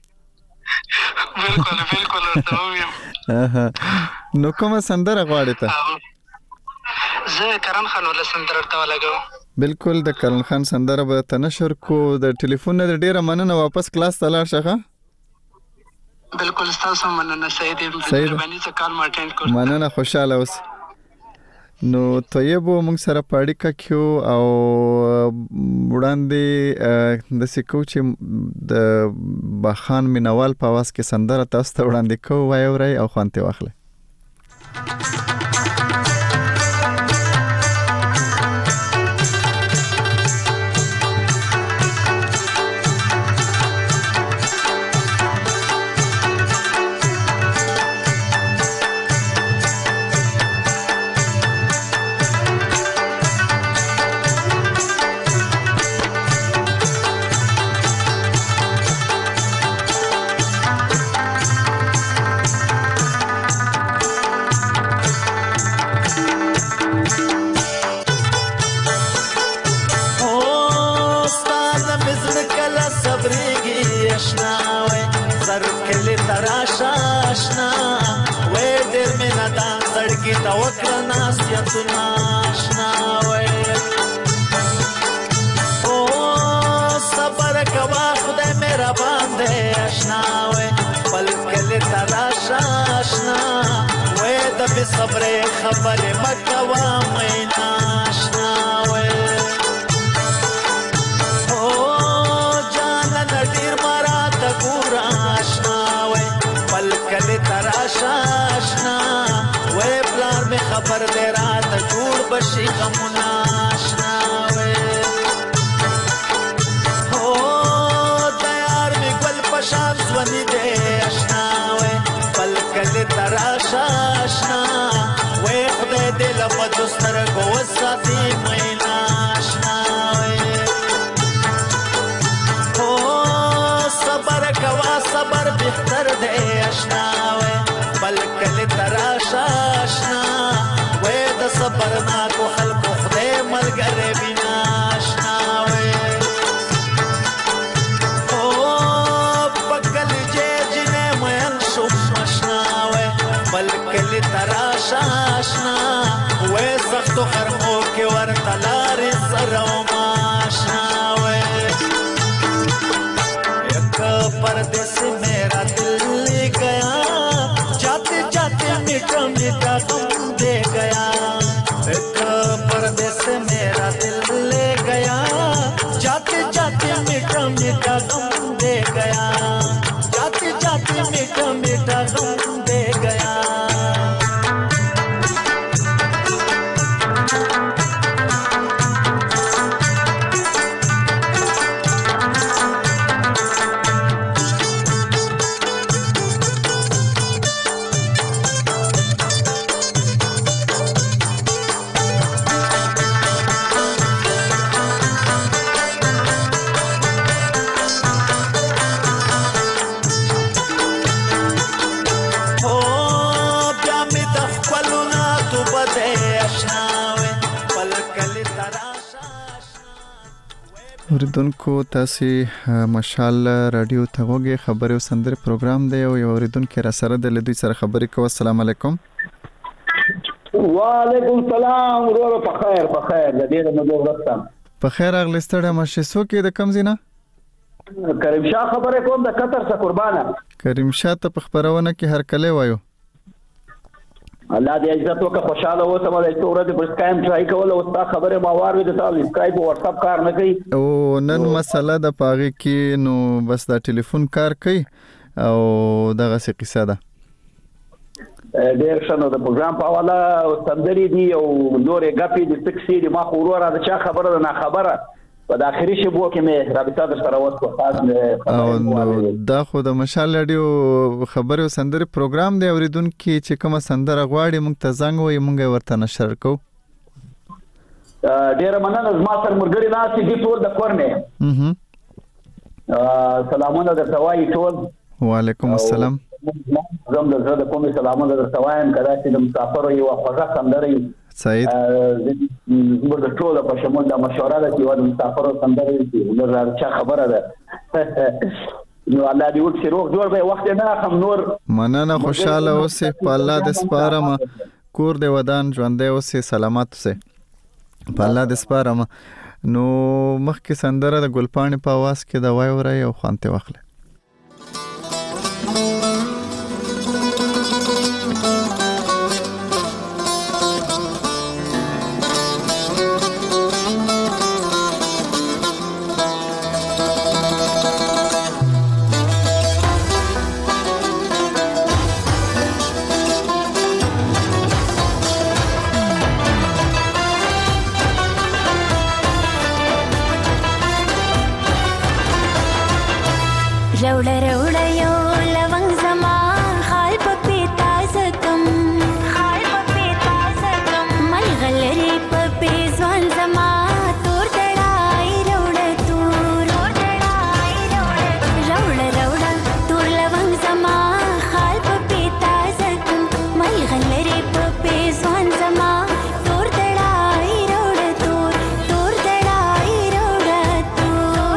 بالکل ورته ویم. نو کومه سندره غواړې ته؟ زه کرن خان ولا سندره ته لګاو. بالکل د کرن خان سندره به تنشر کو. د ټلیفون نه ډیره مننه. واپس کلاس ته لاړ شخه. بالکل تاسو مننه سید مهرباني څخه کال ما اټینډ کړ. مننه. خوشاله اوس. نو طيب موږ سره پاړیکا کیو او وړاندې د سکو چې د بخان مینوال په واس کې سندره تاسو ته وړاندې کوو وایوري او خوانته واخله صبر خبر مکوا مینا آشنا وې او جان نډیر مرا ته ګور آشنا وې پلکل تراشا آشنا وې پلار می خبر دې رات جوړ بشي غمنا آشنا وې او تیار می ګل پشان ځونی دې آشنا وې پلکل تراشا آشنا دل په دستر کو ساتي مینا آشنا وې او صبر کوا صبر بهتر دی آشنا وې بلکل تراشا آشنا وې د صبر نا کو خلق خدای ملګری بنا آشنا وې او پکل جنې مېن شو آشنا وې بلکل تراشا آشنا وې سختو خرمو کې ورته لارې سره ماشنا وې یک پردیس میرا دل لے گیا جاتے جاتے میٹھا میٹھا غم دے گیا ایک پردیس میرا دل لے گیا جاتے جاتے میٹھا میٹھا غم دے گیا جاتے جاتے میٹھا میٹھا غم دے گیا اوریدونکو تاسو مشال رادیو ته وګورئ خبرو سندره پروګرام دی او اوریدونکو را سره د لدوی سره خبرې کوو. السلام علیکم. وعلیکم السلام ورور په خیر د دې نه وګورم په خیر اغلستړه مشه سو کې د کم زینا کریم شاه خبره کوم د قطر څخه قربانه کریم شاه ته په خبرونه کې هر کله وایو الله دې عزت وکړه خوشاله اوسه مله چې ورته پر سکایم ټرای کول او تا خبره ما وار وې د تاسو سکایپ او واتس اپ کار نه کوي او نن مسله د پاغي کې نو بس دا ټلیفون کار کوي او دغه څه قصه ده ډېر شنو د پروګرام په حواله سندري دي او نورې غپې د تکسي دي ما خو ورور د چا خبره نه خبره په داخلي شبو کې مې رابطه سره وڅو خاص او دا خو د مشال رادیو خبرو سندري پروګرام دی اوریدونکو چې کومه سندره غواړي موږ ته زنګ وي موږ ورته نشر کوو ډېر مننه زما سره مرګړي ناسي دي ټول د کورنه سلامونه درته وایي ټول وعلیکم السلام زم د زړه کومې سلامونه درته وایم کله چې د مسافر یو خوږه سندره سعید زموږ د ټول په شمول د مشوره د یو مسافر سندره دي نو چا خبره ده نو الله دې وکړي روغ جوړ به وخت نه خم نور مننه خوشاله اوسې په الله د سپارم کور دې ودان ژوندې اوسې سلامت اوسې په الله د سپارم نو مخکې سندره د ګلپاڼې په आवाज کې د وای ورای او خوانته واخله روړه روړه یو لونګ زما خال په پیتا زکم ملغلرې په پیزوان زما تور دړای روړه تور روړه روړه تور لونګ زما خال په پیتا زکم ملغلرې په پیزوان زما تور دړای روړه تور دړای روړه تور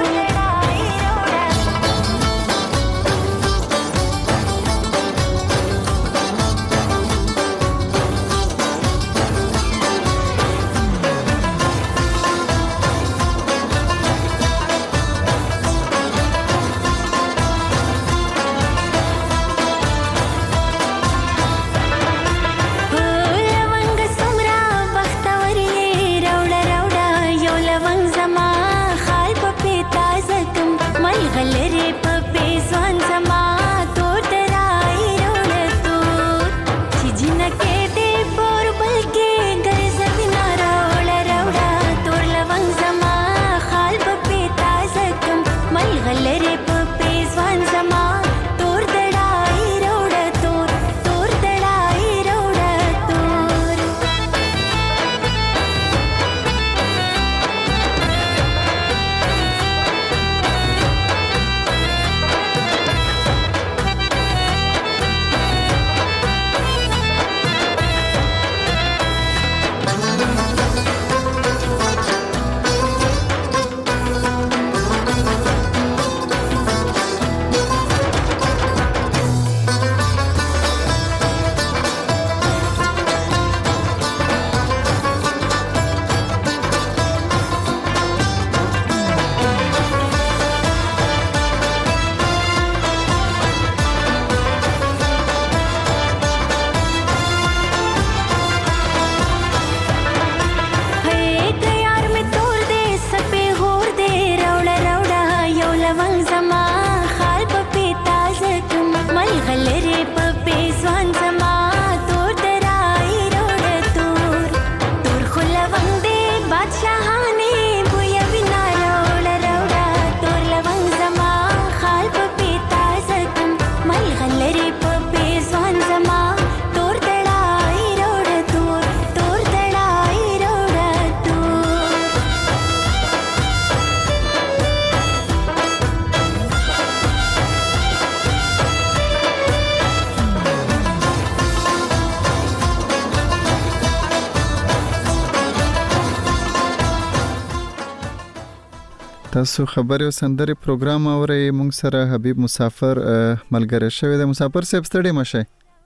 تاسو خبري او سندري پروګرام اورئ. مونږ سره حبیب مسافر ملګری شوی دی. مسافر صاحب ستړي مشه.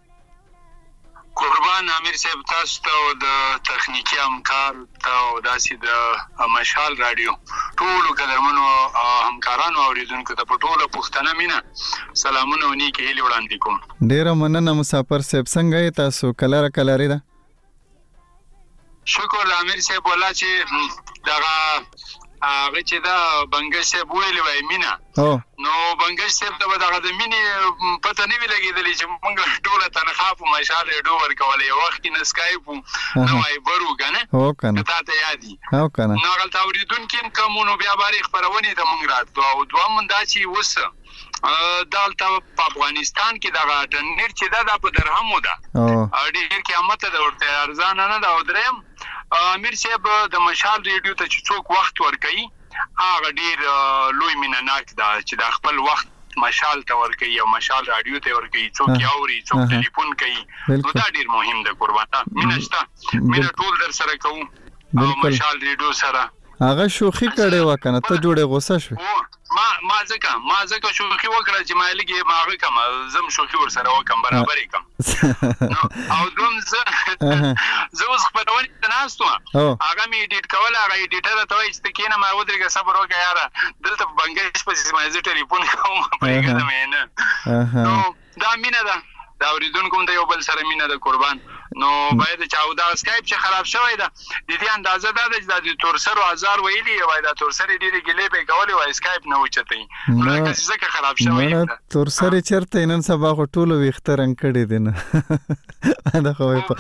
قربان امیر صاحب تاسو ته او د تخنیکی همکار ته او داسې د مشال رادیو ټولو قدرمنو همکارانو اوریدونکو ته په ټوله پښتنه مینا سلامونه او نیکی هیلې وړاندې کوم. ډیره مننه مسافر صاحب. څنګه یې تاسو؟ کلاره ده. شکر امیر صاحب ولا چې دغه هغه چې دا بنگش صاحب ویلې وای مینا نو بنگش صاحب ته دغه د مینې پته نه وی لګېدلې چې موږ ټوله تنخواه په مشال ریډیو ورکولې یو وخت کې سکایپ نو وایبر وکنه ته یادي نو غلط اوریدونکو کومونو بیا باندې خبرونه ته موږ راتو او دوه من دا چې وسه دالته په افغانستان کې دغه ټنیر چې دا په درهمو ده ډېر قیامت ده ورته ارزان نه ده. او دریم امیر صاحب د مشال ریډیو ته چې څوک وخت ورکړي هغه ډېر لوی مینناک ده چې د خپل وخت مشال ته ورکړي او مشال رادیو ته ورکړي څوک یاوري څوک ټلیفون کوي نو دا ډېر مهم ده. قربانه مینشته مینا ټول در سره کوو او مشال ریډیو سره هغه شوخي کړي وکنه ته جوړه غوسه شو ما ځکه شوخي وکړه چې ما لګي ماغه کم زم شوخي ور سره وکم برابرې کم او دوم زه اوس خبرونه تناستو هغه می اډیټ کول هغه اډیټر ته وایي چې کینه ما ودرګه صبر وکړه یاره دلته بنگش په سیمه زه ټلیفون کوم پرېګم نه نو دا مینا ده دا اوریدونکو ته یو بل سره مینا ده. قربان نو باید چې دا اسکایپ چې خراب شوی دا د دې اندازه دا د تورسر هزار ویلي وای دا تورسر ډېری ګلې به کولې وای اسکایپ نه وچتای نو ځکه خراب شوی دا تورسر چرته نن سبا ټولو وخترنګ کړي دي نه دا خو په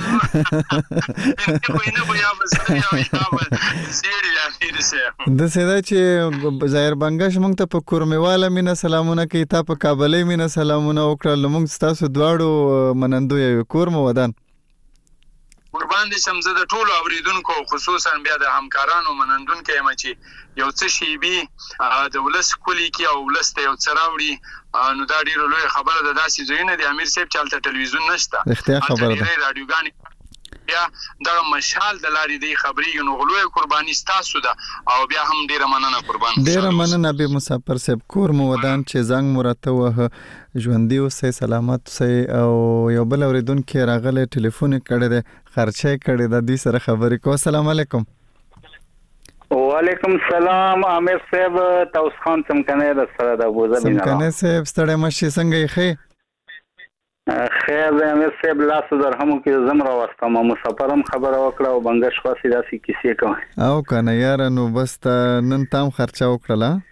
د سیدا چې ظاهر بنگش مونږ ته په کورمواله مینا سلامونه کوي تا په کابلې مینا سلامونه وکړل مونږ تاسو دواړو منندو یو کورم ودان قربان دي شمزه د ټولو اوریدونکو خصوصا بیا د همکارانو منندونکو یم چې یو څه شی بي د ولس کلی کې او ولس ته یو څراوړي نو دا ډیره لوی خبره ده داسې زوینه د امیر صاحب چالت ټلویزیون نشته اختیار خبره ده رادیوګانی یا دا مشال د لاري دی خبري نو غلوې قرباني ستاسو ده او بیا هم ډیره مننه قربان ډیره مننه به مسافر صاحب کور مو ودان چې زنګ مرته وه ژوندۍ اوسئ سلامت اوسئ او یو بل اوریدونکو راغلی ټلیفون کړی دی خرچه کړی د دې سره خبرې کو السلام علیکم وعلیکم السلام امیر صاحب توس خان څمکنه در سره د ابوظبي نه څمکنه صاحب ستړی مشي څنګه یې ښه خیر د امیر صاحب لاس درهمو کې زمرا واستم مسافرم خبره وکړه او بنگش خاصی داسې کیسې کوي او کنه یار نو بس نن تام خرچه وکړه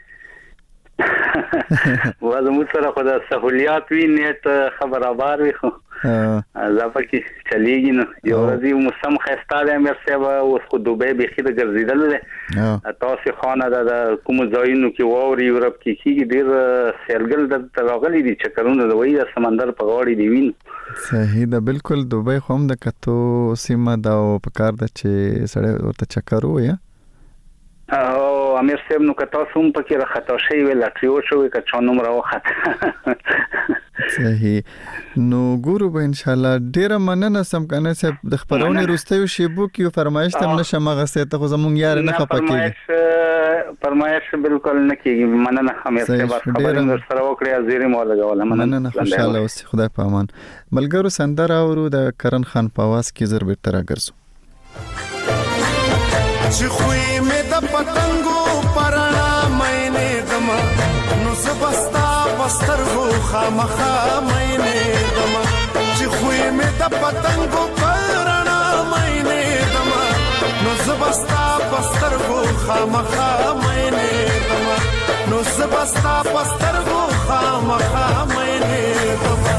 وازمو سره خو د سہولیات وی نیټ خبرابار وي خو اضافه کې چلیږي نو یو ورځ موسم خسته ده امیر صاحب اوس خو دوبه به خیره ګرځیدل ده تاسو خانه د کوم ځایونو کې ووري یورپ کې کیږي ډیر سیلګل د تراغلي دي چکرونه د وی د سمندر په غاړه دی وین صحیح ده بالکل دوبه خو هم د کتو سیمه دا په کار د چې سړی ورته چکر وي او امیر صاحب نو کتا سوم پکې راخته شي ویل ټریو شوی که چا نوم راوخت صحیح نو ګورو به ان شاء الله ډیره مننه سم کنه صاحب د خبرونه روستیو شیبو کې فرمایش تم نشه مغسه ته خو زمونږ یار نه خپکیږي فرمایش بالکل نه کیږي مننه امیر صاحب خبرونه سره وکړه زیری مولا غواله مننه خوشاله اوسئ خدای په امان ملګرو سندره اورو د کرن خان په आवाज کې زر به تر ګرځو چې خوې مې د پتنګو پرانا مینه دما نو سبستا پسترغو خامخا مینه دما چې خوې مې د پتنګو پرانا مینه دما نو سبستا پسترغو خامخا مینه دما نو سبستا پسترغو خامخا مینه دما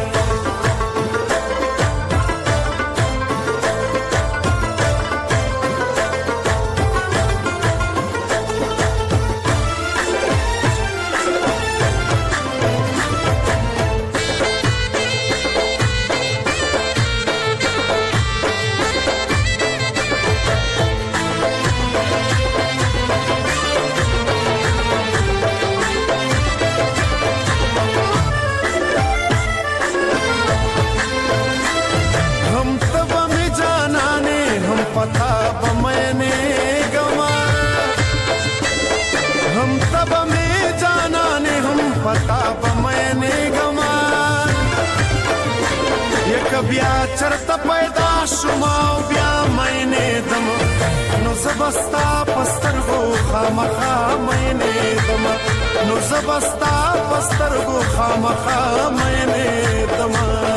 بیا چرته پیدا شوما بیا مینه دم نو زبستا پسترغو خامخا مینه دم نو زبستا پسترغو خامخا مینه دم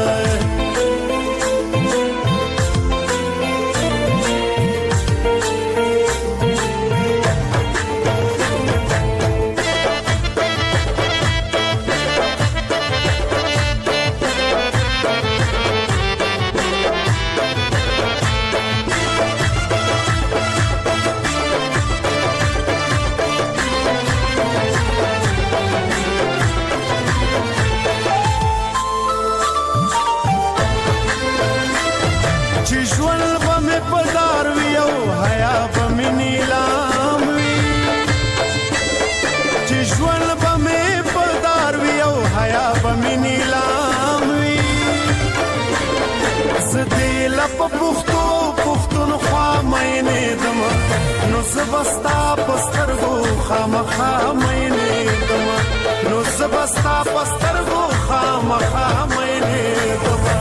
زبستا پسترغو خامخا مینه دما نو زبستا پسترغو خامخا مینه دما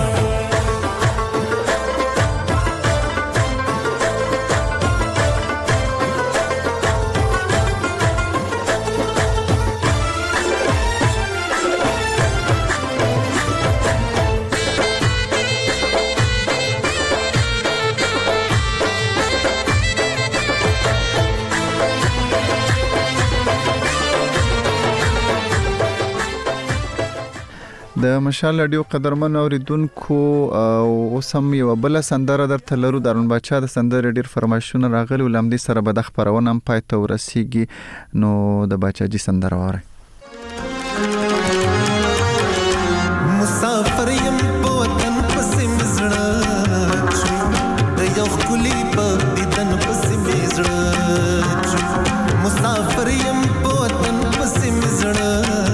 د مشال رادیو قدرمن اوریدونکو اوس هم یو بل سندره درته لرو د ارون بچا د سندرې ډیر فرمایشونه راغلي ولامدي سره به د خبرونه هم پای ته ورسیږي نو د بچا جی سندره واره مسافر يم په وطن پسې مزړه د یو کلی په دیدن پسې مزړه مسافر يم په وطن پسې مزړه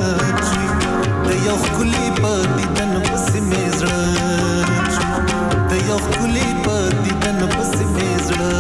یو کلی په دیدن پسې مزړه د یو کلی په دیدن پسې مزړه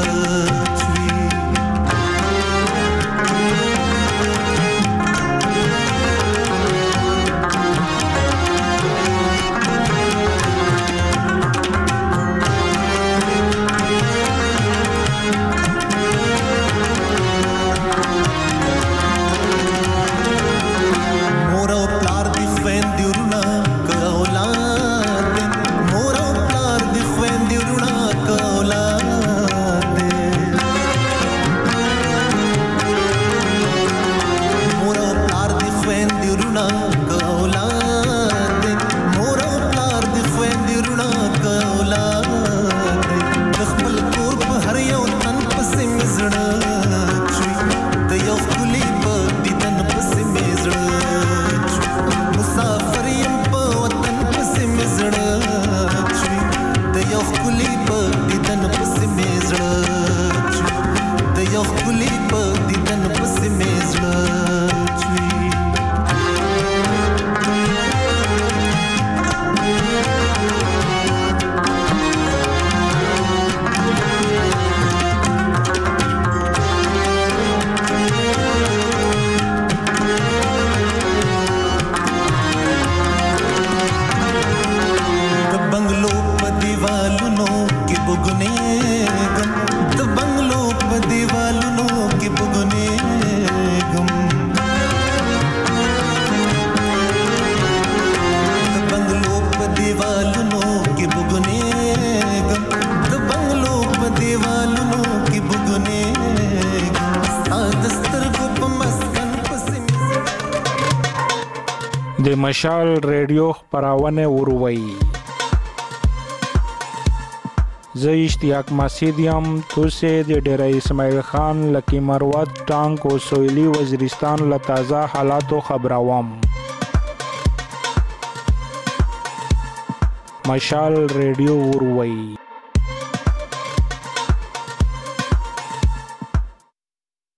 د مشال ریډیو خپرونه وروي زه اشتیاق مسیدیم توسه د ډیره اسماعیل خان لکی مروت ټانک او سویلی وزیرستان له تازه حالاتو خبروم مشال ریډیو وروي